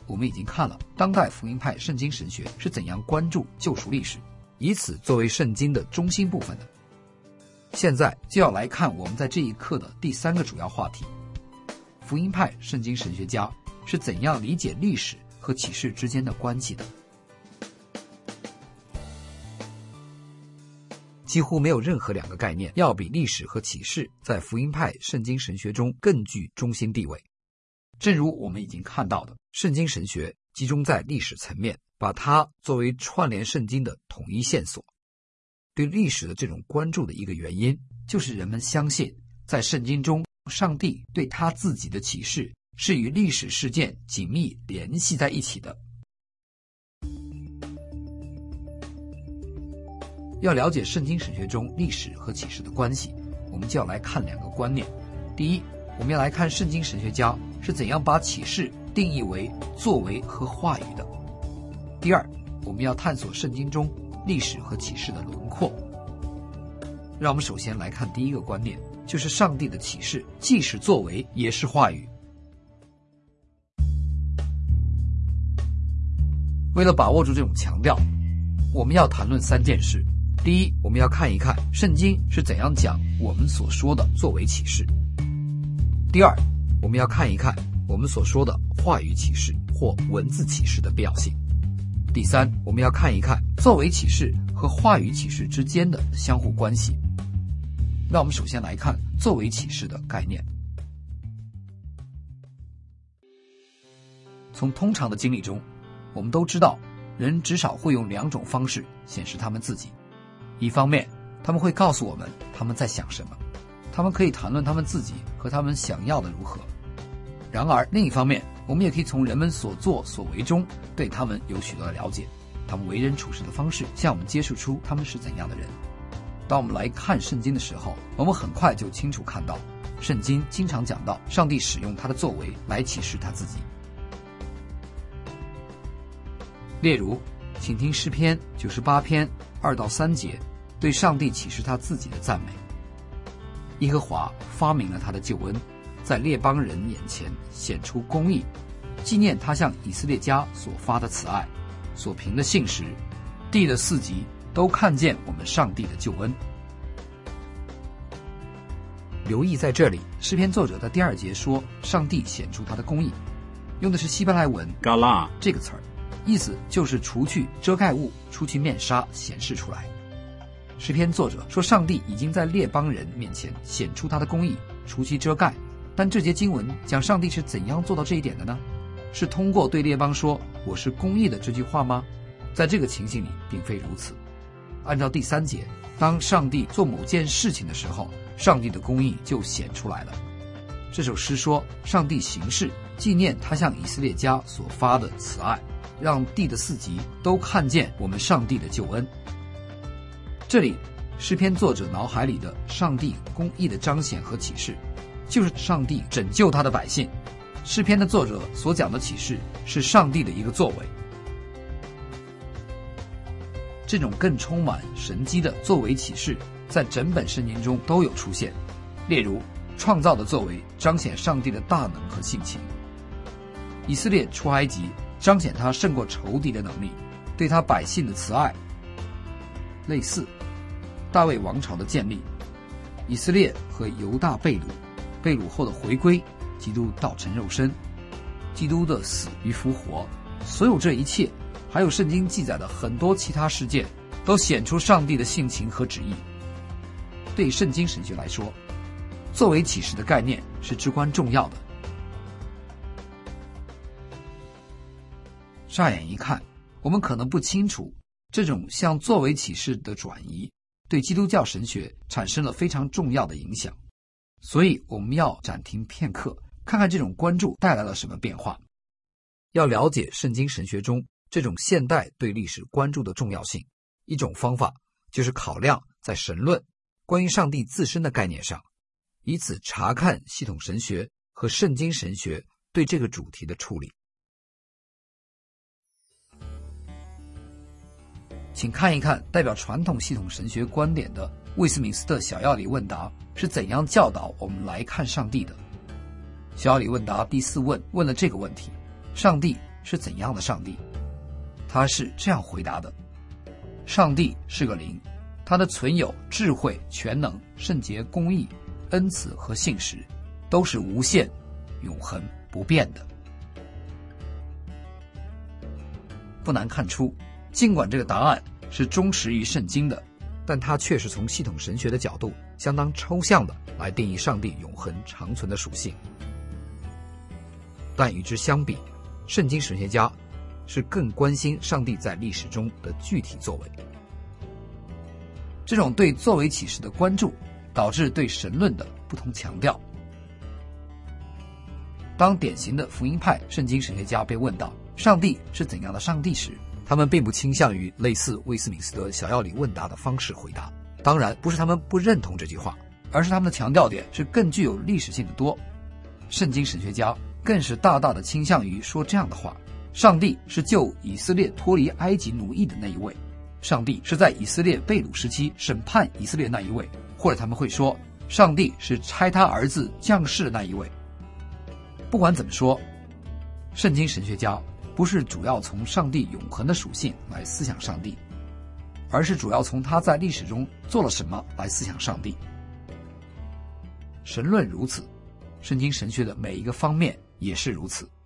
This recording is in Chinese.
我们已经看了当代福音派圣经神学是怎样关注救赎历史，以此作为圣经的中心部分的。现在就要来看我们在这一课的第3个主要话题：福音派圣经神学家是怎样理解历史和启示之间的关系的。几乎没有任何2个概念要比历史和启示在福音派圣经神学中更具中心地位。正如我们已经看到的，圣经神学集中在历史层面，把它作为串联圣经的统一线索。对历史的这种关注的一个原因，就是人们相信在圣经中上帝对他自己的启示是与历史事件紧密联系在一起的。要了解圣经神学中历史和启示的关系，我们就要来看2个观念。第一，我们要来看圣经神学家是怎样把启示定义为作为和话语的。第二，我们要探索圣经中历史和启示的轮廓。让我们首先来看第一个观念，就是上帝的启示既是作为也是话语。为了把握住这种强调，我们要谈论3件事。第一，我们要看一看圣经是怎样讲我们所说的作为启示。第二，我们要看一看我们所说的话语启示或文字启示的必要性。第三，我们要看一看作为启示和话语启示之间的相互关系。让我们首先来看作为启示的概念。从通常的经历中，我们都知道人至少会用2种方式显示他们自己。一方面，他们会告诉我们他们在想什么，他们可以谈论他们自己和他们想要的如何。然而另一方面，我们也可以从人们所作所为中对他们有许多的了解，他们为人处事的方式向我们揭示出他们是怎样的人。当我们来看圣经的时候，我们很快就清楚看到，圣经经常讲到上帝使用他的作为来启示他自己。例如，请听诗篇98篇2到3节对上帝启示他自己的赞美。耶和华发明了他的救恩，在列邦人眼前显出公义，纪念他向以色列家所发的慈爱，所凭的信实，地的4极都看见我们上帝的救恩。留意在这里，诗篇作者的第2节说上帝显出他的公义，用的是希伯来文 Gala 这个词儿，意思就是除去遮盖物，除去面纱，显示出来。诗篇作者说上帝已经在列邦人面前显出他的公义，除其遮盖。但这节经文讲上帝是怎样做到这一点的呢？是通过对列邦说我是公义的这句话吗？在这个情形里并非如此。按照第3节，当上帝做某件事情的时候，上帝的公义就显出来了。这首诗说上帝行事，纪念他向以色列家所发的慈爱，让地的4极都看见我们上帝的救恩。这里诗篇作者脑海里的上帝公义的彰显和启示，就是上帝拯救他的百姓。诗篇的作者所讲的启示是上帝的一个作为。这种更充满神迹的作为启示在整本圣经中都有出现。例如，创造的作为彰显上帝的大能和性情，以色列出埃及彰显他胜过仇敌的能力，对他百姓的慈爱。类似大卫王朝的建立，以色列和犹大被掳，被掳后的回归，基督道成肉身，基督的死与复活，所有这一切，还有圣经记载的很多其他事件，都显出上帝的性情和旨意。对圣经神学来说，作为启示的概念是至关重要的。乍眼一看，我们可能不清楚这种向作为启示的转移对基督教神学产生了非常重要的影响，所以我们要暂停片刻，看看这种关注带来了什么变化。要了解圣经神学中这种现代对历史关注的重要性，一种方法就是考量在神论关于上帝自身的概念上，以此查看系统神学和圣经神学对这个主题的处理。请看一看代表传统系统神学观点的魏斯敏斯特小要理问答是怎样教导我们来看上帝的。小要理问答第4问问了这个问题：上帝是怎样的上帝？他是这样回答的：上帝是个灵，他的存有、智慧、全能、圣洁、公义、恩慈和信实都是无限、永恒、不变的。不难看出，尽管这个答案是忠实于圣经的，但它却是从系统神学的角度相当抽象的来定义上帝永恒长存的属性。但与之相比，圣经神学家是更关心上帝在历史中的具体作为。这种对作为启示的关注，导致对神论的不同强调。当典型的福音派圣经神学家被问到上帝是怎样的上帝时，他们并不倾向于类似威斯敏斯特小要理问答的方式回答。当然，不是他们不认同这句话，而是他们的强调点是更具有历史性的多。圣经神学家更是大大的倾向于说这样的话：上帝是救以色列脱离埃及奴役的那一位，上帝是在以色列被掳时期审判以色列那一位，或者他们会说上帝是差他儿子降世的那一位。不管怎么说，圣经神学家不是主要从上帝永恒的属性来思想上帝，而是主要从他在历史中做了什么来思想上帝。神论如此，圣经神学的每一个方面也是如此。